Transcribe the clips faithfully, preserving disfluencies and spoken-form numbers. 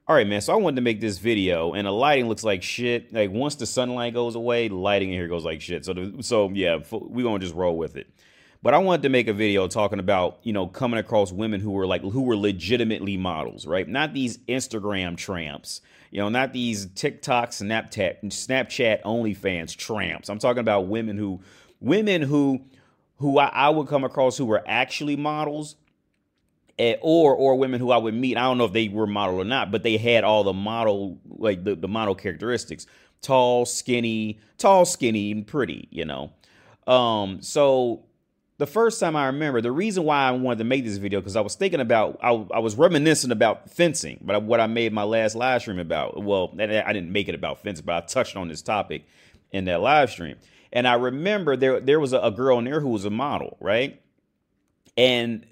All right, man. So I wanted to make this video, and the lighting looks like shit. Like once the sunlight goes away, the lighting in here goes like shit. So, the, so yeah, we're gonna just roll with it. But I wanted to make a video talking about, you know, coming across women who were like who were legitimately models, right? Not these Instagram tramps, you know, not these TikTok, Snapchat, Snapchat OnlyFans tramps. I'm talking about women who, women who, who I, I would come across who were actually models eh, or or women who I would meet. I don't know if they were model or not, but they had all the model like the, the model characteristics: tall, skinny, tall, skinny, and pretty. You know, um, so the first time I remember, the reason why I wanted to make this video because I was thinking about, I, I was reminiscent about fencing, but what I made my last live stream about. Well, I didn't make it about fencing, but I touched on this topic in that live stream. And I remember there there was a, a girl in there who was a model, right? And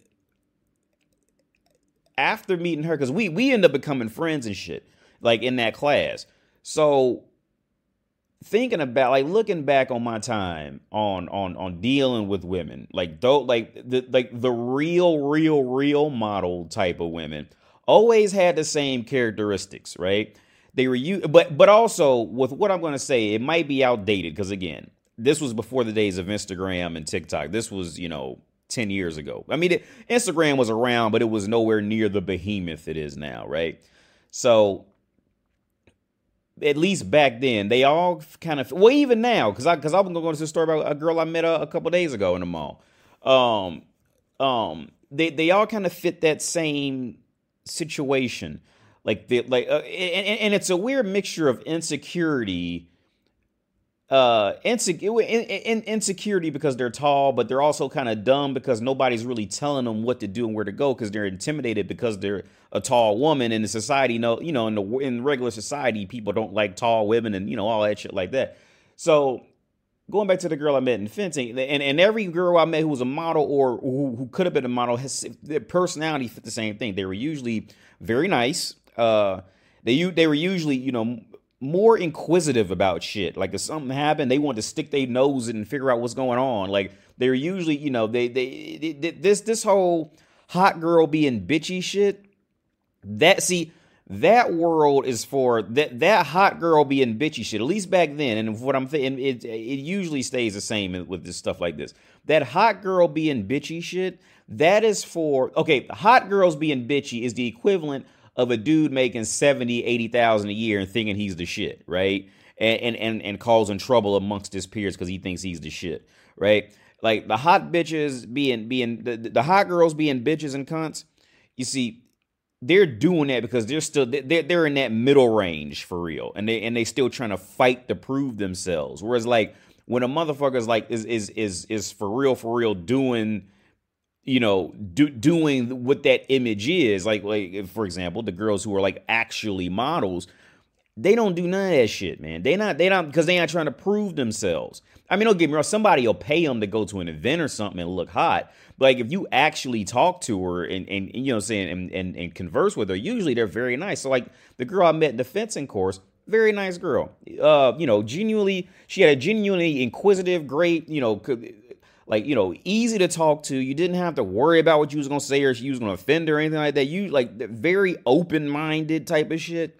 after meeting her, because we we end up becoming friends and shit, like in that class. So thinking about, like, looking back on my time on on on dealing with women, like though like the like the real real real model type of women always had the same characteristics, right? They were you, but but also with what I'm going to say, it might be outdated because again, this was before the days of Instagram and TikTok. This was, you know, ten years ago. I mean, it, Instagram was around, but it was nowhere near the behemoth it is now, right? So at least back then, they all kind of, well, even now, because I because I was going to go into the story about a girl I met a, a couple days ago in the mall. Um, um, they they all kind of fit that same situation, like the like, uh, and, and it's a weird mixture of insecurity. Uh, insecure, in, in, insecurity because they're tall, but they're also kind of dumb because nobody's really telling them what to do and where to go because they're intimidated because they're a tall woman. And in society, no, you know, in the in regular society, people don't like tall women and, you know, all that shit like that. So going back to the girl I met in fencing, and, and every girl I met who was a model or who, who could have been a model, has their personality fit the same thing. They were usually very nice. Uh, they they were usually, you know, more inquisitive about shit. Like if something happened, they want to stick their nose in and figure out what's going on. Like they're usually, you know, they, they, they this, this whole hot girl being bitchy shit. That, see, that world is for that, that hot girl being bitchy shit, at least back then. And what I'm thinking, it, it usually stays the same with this stuff like this. That hot girl being bitchy shit, that is for, okay, hot girls being bitchy is the equivalent of a dude making seventy, eighty thousand a year and thinking he's the shit, right? And and and, and causing trouble amongst his peers because he thinks he's the shit, right? Like the hot bitches being being the, the hot girls being bitches and cunts. You see, they're doing that because they're still they're they're in that middle range for real, and they and they still trying to fight to prove themselves. Whereas like when a motherfucker's like is is is is for real for real doing, you know, do, doing what that image is, like, like, for example, the girls who are like actually models, they don't do none of that shit, man. They not, they not, because they not trying to prove themselves. I mean, don't get me wrong, somebody will pay them to go to an event or something and look hot. But like, if you actually talk to her and, and, and you know, saying, and, and, and converse with her, usually they're very nice. So like the girl I met in the fencing course, very nice girl. Uh, you know, genuinely, she had a genuinely inquisitive, great, you know, like, you know, easy to talk to. You didn't have to worry about what you was going to say or she was going to offend her or anything like that. You like very open-minded type of shit.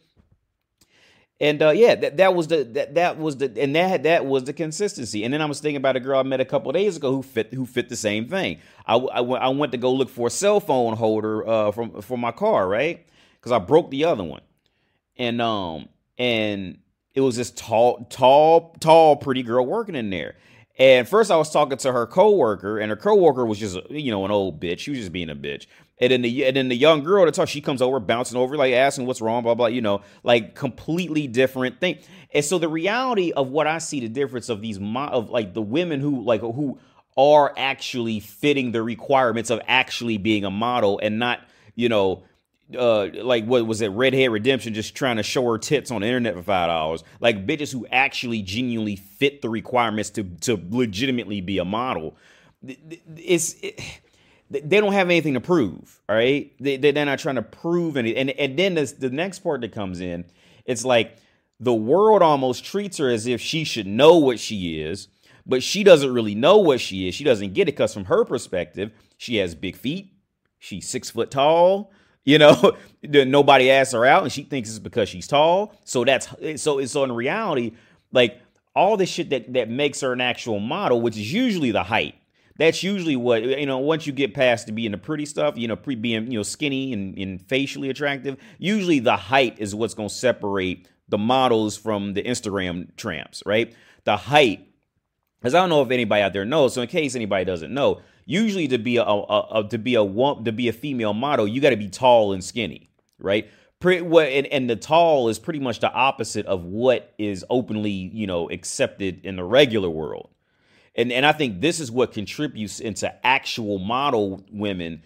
And uh, yeah, that, that was the that that was the and that that was the consistency. And then I was thinking about a girl I met a couple of days ago who fit who fit the same thing. I, I, I went to go look for a cell phone holder uh, from for my car, right? Because I broke the other one, and um and it was this tall tall tall pretty girl working in there. And first I was talking to her coworker, and her coworker was just, you know, an old bitch. She was just being a bitch. And then the and then the young girl to talk, she comes over, bouncing over, like asking what's wrong, blah, blah, you know, like completely different thing. And so the reality of what I see, the difference of these, mo- of like the women who like, who are actually fitting the requirements of actually being a model and not, you know, uh, like what was it, Redhead Redemption, just trying to show her tits on the internet for five dollars. Like bitches who actually genuinely fit the requirements to to legitimately be a model. It's it, they don't have anything to prove. All right, they they're not trying to prove anything. And and then this, the next part that comes in, it's like the world almost treats her as if she should know what she is, but she doesn't really know what she is. She doesn't get it because from her perspective, she has big feet. She's six foot tall. You know, nobody asks her out, and she thinks it's because she's tall. So that's so. So in reality, like all the shit that that makes her an actual model, which is usually the height. That's usually what, you know, once you get past to being the pretty stuff, you know, pre being, you know, skinny and, and facially attractive, usually the height is what's going to separate the models from the Instagram tramps, right? The height, because I don't know if anybody out there knows. So in case anybody doesn't know, usually to be a, a, a to be a to be a female model, you got to be tall and skinny, right? Pretty, what and, and the tall is pretty much the opposite of what is openly, you know, accepted in the regular world. And and I think this is what contributes into actual model women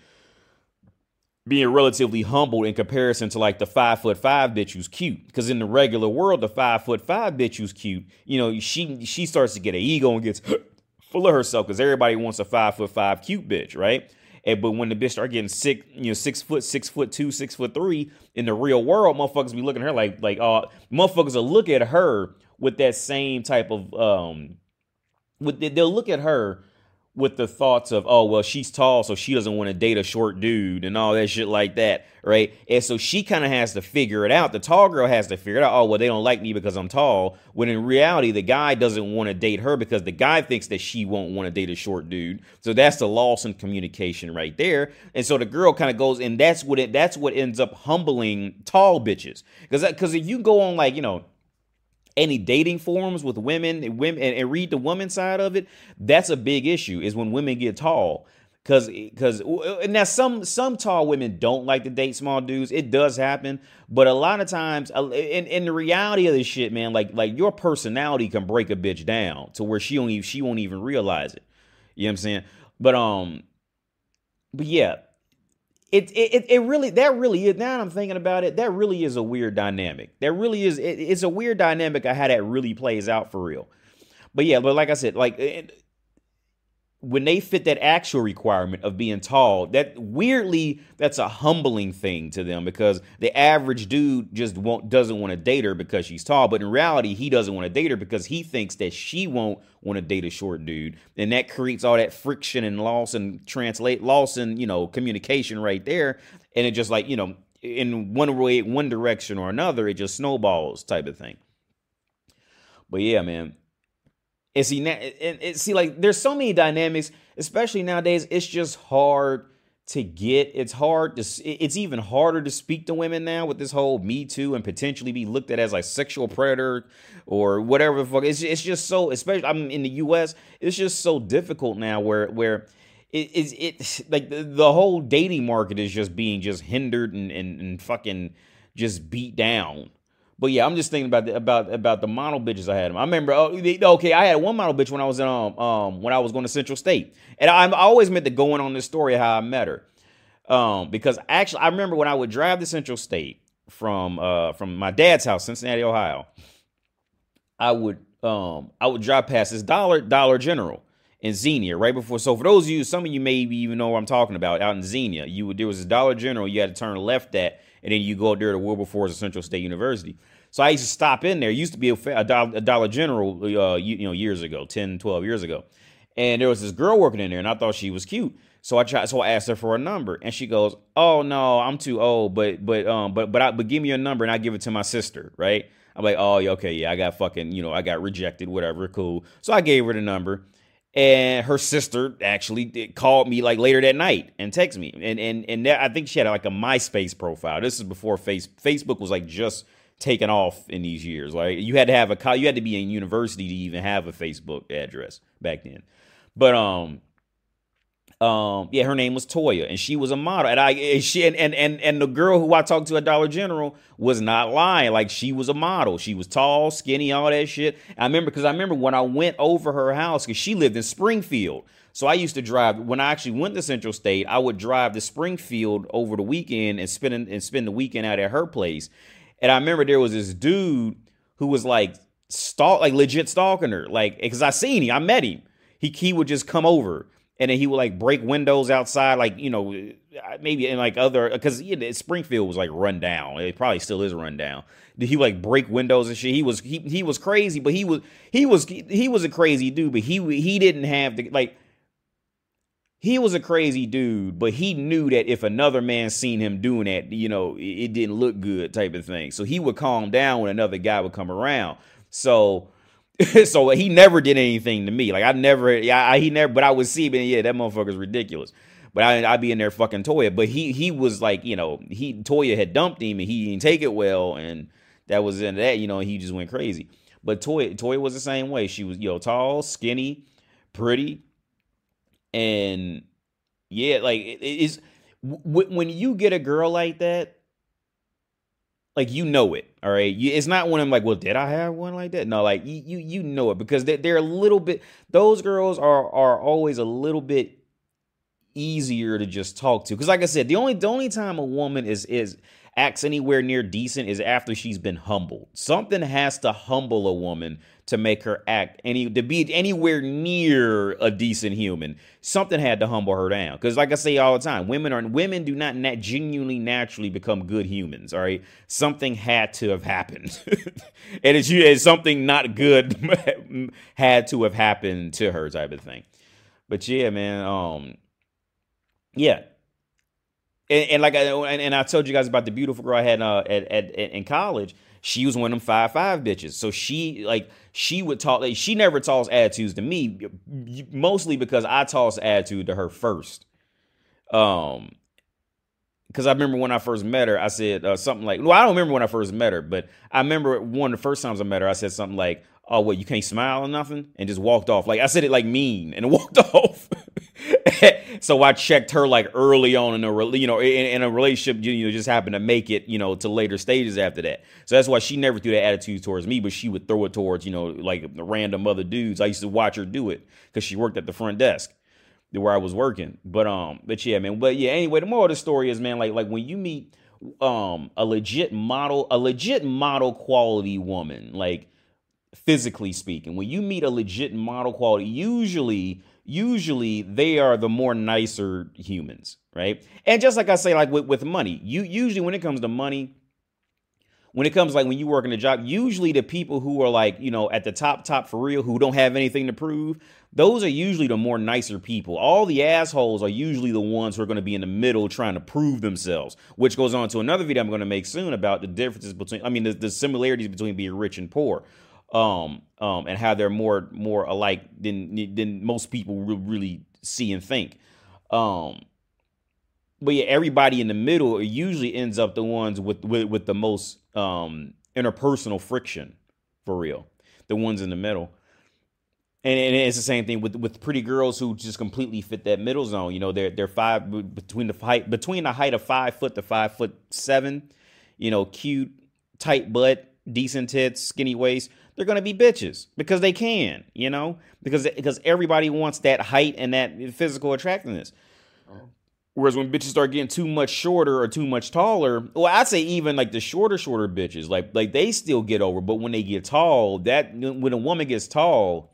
being relatively humble in comparison to like the five foot five bitch who's cute. Because in the regular world, the five foot five bitch who's cute, you know, she she starts to get an ego and gets full of herself because everybody wants a five foot five cute bitch, right? And but when the bitch start getting six, you know, six foot, six foot two, six foot three in the real world, motherfuckers be looking at her like like uh motherfuckers will look at her with that same type of um. With, they'll look at her with the thoughts of, oh, well, she's tall, so she doesn't want to date a short dude and all that shit like that, right? And so she kind of has to figure it out. The tall girl has to figure it out. Oh, well, they don't like me because I'm tall. When in reality, the guy doesn't want to date her because the guy thinks that she won't want to date a short dude. So that's the loss in communication right there. And so the girl kind of goes, and that's what it. That's what ends up humbling tall bitches. Because because if you go on like, you know, any dating forums with women and women and, and read the woman side of it, that's a big issue is when women get tall. Cause, cause now some, some tall women don't like to date small dudes. It does happen. But a lot of times in, in the reality of this shit, man, like, like your personality can break a bitch down to where she don't even, she won't even realize it. You know what I'm saying? But, um, but yeah, It, it it really, that really is, now I'm thinking about it, that really is a weird dynamic. That really is, it, it's a weird dynamic of how that really plays out for real. But yeah, but like I said, like it, when they fit that actual requirement of being tall, that weirdly, that's a humbling thing to them because the average dude just won't, doesn't want to date her because she's tall. But in reality, he doesn't want to date her because he thinks that she won't want to date a short dude. And that creates all that friction and loss and translate loss and, you know, communication right there. And it just like, you know, in one way, one direction or another, it just snowballs type of thing. But yeah, man. And see, and, and see, like, there's so many dynamics, especially nowadays. It's just hard to get. It's hard to. It's even harder to speak to women now with this whole Me Too and potentially be looked at as like sexual predator or whatever the fuck. It's it's just so, especially I'm in the U S. It's just so difficult now, where where it is it, it like the, the whole dating market is just being just hindered and and, and fucking just beat down. But yeah, I'm just thinking about the, about about the model bitches I had. I remember, oh, okay, I had one model bitch when I was in um um when I was going to Central State, and I, I always meant to go in on this story of how I met her, um because actually I remember when I would drive to Central State from uh from my dad's house, Cincinnati, Ohio. I would um I would drive past this Dollar Dollar General in Xenia right before. So for those of you, some of you maybe even know what I'm talking about. Out in Xenia, you would there was a Dollar General you had to turn left at. And then you go up there to Wilberforce or Central State University. So I used to stop in there. It used to be a, a, dollar, a Dollar General, uh, you, you know, years ago, ten, twelve years ago. And there was this girl working in there, and I thought she was cute. So I tried. So I asked her for a number, and she goes, "Oh no, I'm too old. But but um but but I, but give me your number, and I give it to my sister, right?" I'm like, "Oh, okay, yeah, I got fucking, you know, I got rejected, whatever, cool." So I gave her the number. And her sister actually called me like later that night and texted me. And and and that, I think she had like a MySpace profile. This is before face, Facebook was like just taking off in these years. Like you had to have a you had to be in university to even have a Facebook address back then. But um um yeah, her name was Toya, and she was a model. And I and she and and and, and the girl who I talked to at Dollar General was not lying. Like she was a model. She was tall, skinny, all that shit. I remember because I remember when I went over her house because she lived in Springfield. So I used to drive when I actually went to Central State. I would drive to Springfield over the weekend and spend and spend the weekend out at her place. And I remember there was this dude who was like stalk, like legit stalking her, like because I seen him, I met him. He he would just come over. And then he would like break windows outside, like, you know, maybe in like other, because you know, Springfield was like run down. It probably still is run down. He would like break windows and shit. He was he he was crazy, but he was he was he was a crazy dude. But he he didn't have the like. he was a crazy dude, but he knew that if another man seen him doing that, you know, it, it didn't look good type of thing. So he would calm down when another guy would come around. So, so he never did anything to me. Like I never, yeah, I, he never, but I would see, but yeah, that motherfucker's ridiculous. But I, I'd be in there fucking Toya. But he, he was like, you know, he, Toya had dumped him and he didn't take it well. And that was in that, you know, he just went crazy. But Toya, Toya was the same way. She was, you know, tall, skinny, pretty. And yeah, like it, it's w- when you get a girl like that, like you know it, all right. You, it's not one of them like, well, did I have one like that? No, like you you, you know it because they, they're a little bit. Those girls are are always a little bit easier to just talk to because, like I said, the only the only time a woman is is acts anywhere near decent is after she's been humbled. Something has to humble a woman to make her act any to be anywhere near a decent human. Something had to humble her down. Because like I say all the time, women are women do not nat- genuinely naturally become good humans. All right, something had to have happened, and it's, it's something not good had to have happened to her, type of thing. But yeah, man, um, yeah. And, and like I and, and I told you guys about the beautiful girl I had uh, at, at, at in college. She was one of them five five bitches. So she like she would talk. Like, she never tossed attitudes to me, mostly because I tossed attitude to her first. Um, because I remember when I first met her, I said uh, something like, "Well, I don't remember when I first met her, but I remember one of the first times I met her, I said something like, oh, what, you can't smile or nothing?' And just walked off. Like I said it like mean and walked off." So I checked her like early on in a, you know, in, in a relationship, you know, just happened to make it, you know, to later stages after that. So that's why she never threw that attitude towards me, but she would throw it towards, you know, like random other dudes. I used to watch her do it because she worked at the front desk where I was working. But, um, but yeah, man, but yeah, anyway, the moral of the story is, man, like, like when you meet, um, a legit model, a legit model quality woman, like physically speaking, when you meet a legit model quality, usually Usually they are the more nicer humans, right? And just like I say, like with, with money, you usually when it comes to money, when it comes like when you work in a job, usually the people who are like, you know, at the top, top for real, who don't have anything to prove, those are usually the more nicer people. All the assholes are usually the ones who are going to be in the middle trying to prove themselves, which goes on to another video I'm going to make soon about the differences between, I mean, the, the similarities between being rich and poor. Um, um, and how they're more more alike than than most people really see and think. Um, but yeah, everybody in the middle usually ends up the ones with with, with the most um, interpersonal friction, for real. The ones in the middle, and, and it's the same thing with with pretty girls who just completely fit that middle zone. You know, they're they're five between the height between the height of five foot to five foot seven. You know, cute, tight butt, decent tits, skinny waist. They're going to be bitches because they can, you know, because because everybody wants that height and that physical attractiveness. Oh. Whereas when bitches start getting too much shorter or too much taller, well, I'd say even like the shorter, shorter bitches, like like they still get over. But when they get tall, that when a woman gets tall,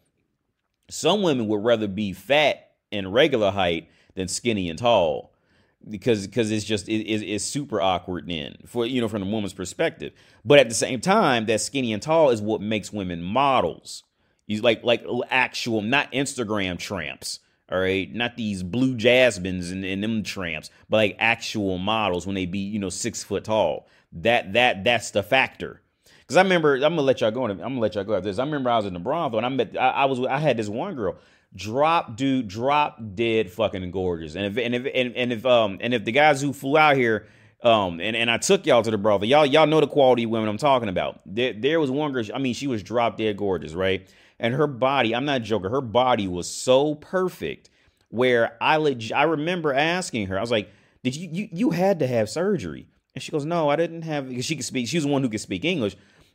some women would rather be fat and regular height than skinny and tall. Because because it's just it, it's super awkward then for you know from the woman's perspective, but at the same time that skinny and tall is what makes women models. He's like like actual, not Instagram tramps, all right, not these blue jasmines and, and them tramps, but like actual models when they be you know six foot tall. That that that's the factor. Because I remember I'm gonna let y'all go. I'm gonna let y'all go after this. I remember I was in the Bronx and I met I, I was I had this one girl. Drop dude, drop dead fucking gorgeous. And if and if and, and if um and if the guys who flew out here um and, and I took y'all to the brothel, y'all y'all know the quality of women I'm talking about. There there was one girl, I mean, she was drop dead gorgeous, right? And her body, I'm not joking, her body was so perfect where I leg- I remember asking her, I was like, did you you you had to have surgery? And she goes, no, I didn't have, because she could speak, she was the one who could speak English.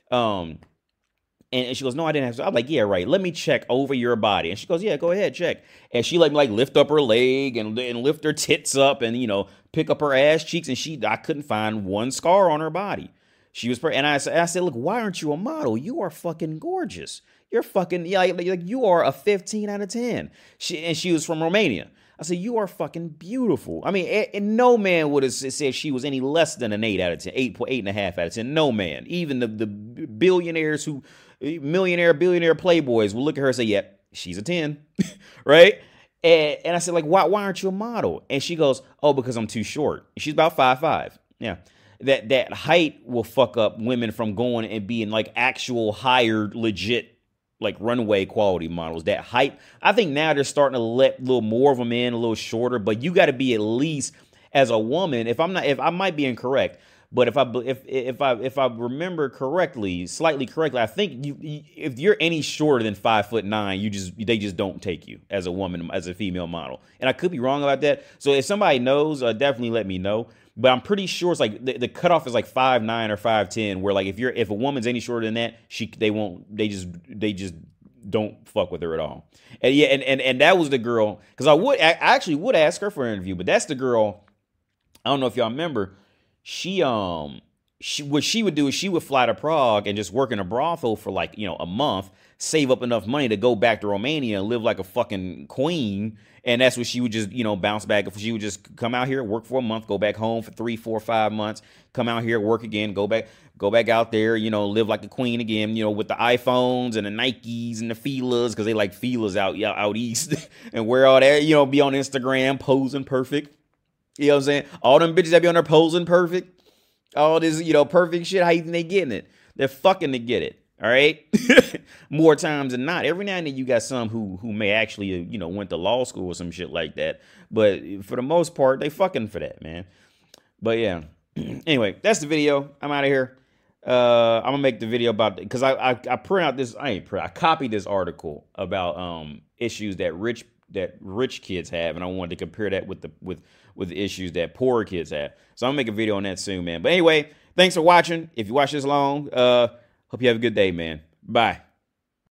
Um And she goes, no, I didn't have to. I'm like, yeah, right. Let me check over your body. And she goes, yeah, go ahead, check. And she like like lift up her leg and, and lift her tits up and, you know, pick up her ass cheeks. And she, I couldn't find one scar on her body. She was, and I, I said, look, why aren't you a model? You are fucking gorgeous. You're fucking, yeah, like, like you are a fifteen out of ten. She, and she was from Romania. I said, you are fucking beautiful. I mean, and no man would have said she was any less than an eight out of ten, eight, eight and a half out of ten. No man. Even the, the billionaires who, millionaire, billionaire playboys will look at her and say, yep, yeah, she's a ten, right? And, and I said, like, why, why aren't you a model? And she goes, oh, because I'm too short. She's about five five. Yeah. That that height will fuck up women from going and being like actual hired, legit, like runway quality models. That height, I think now they're starting to let a little more of them in, a little shorter, but you got to be at least as a woman. If I'm not, if I might be incorrect, but if I if if I if I remember correctly, slightly correctly, I think you if you're any shorter than five foot nine, you just they just don't take you as a woman, as a female model. And I could be wrong about that. So if somebody knows, uh, definitely let me know. But I'm pretty sure it's like the, the cutoff is like five nine or five ten, where like if you're if a woman's any shorter than that, she they won't they just they just don't fuck with her at all. And yeah, and and, and that was the girl, because I would I actually would ask her for an interview, but that's the girl. I don't know if y'all remember. She um she what she would do is she would fly to Prague and just work in a brothel for like, you know, a month, save up enough money to go back to Romania and live like a fucking queen. And that's what she would just, you know, bounce back. She would just come out here, work for a month, go back home for three, four, five months, come out here, work again, go back, go back out there, you know, live like a queen again, you know, with the iPhones and the Nikes and the Filas, because they like Filas out, out east and wear all that, you know, be on Instagram posing perfect. You know what I'm saying? All them bitches that be on there posing perfect. All this, you know, perfect shit. How you think they getting it? They're fucking to get it. All right. More times than not. Every now and then you got some who who may actually, you know, went to law school or some shit like that. But for the most part, they fucking for that, man. But yeah. Anyway, that's the video. I'm out of here. Uh, I'm gonna make the video about, because I, I I print out this. I ain't print. I copied this article about um issues that rich that rich kids have, and I wanted to compare that with the with with the issues that poor kids have. So I'm gonna make a video on that soon, man. But anyway, thanks for watching. If you watch this long, uh, hope you have a good day, man. Bye.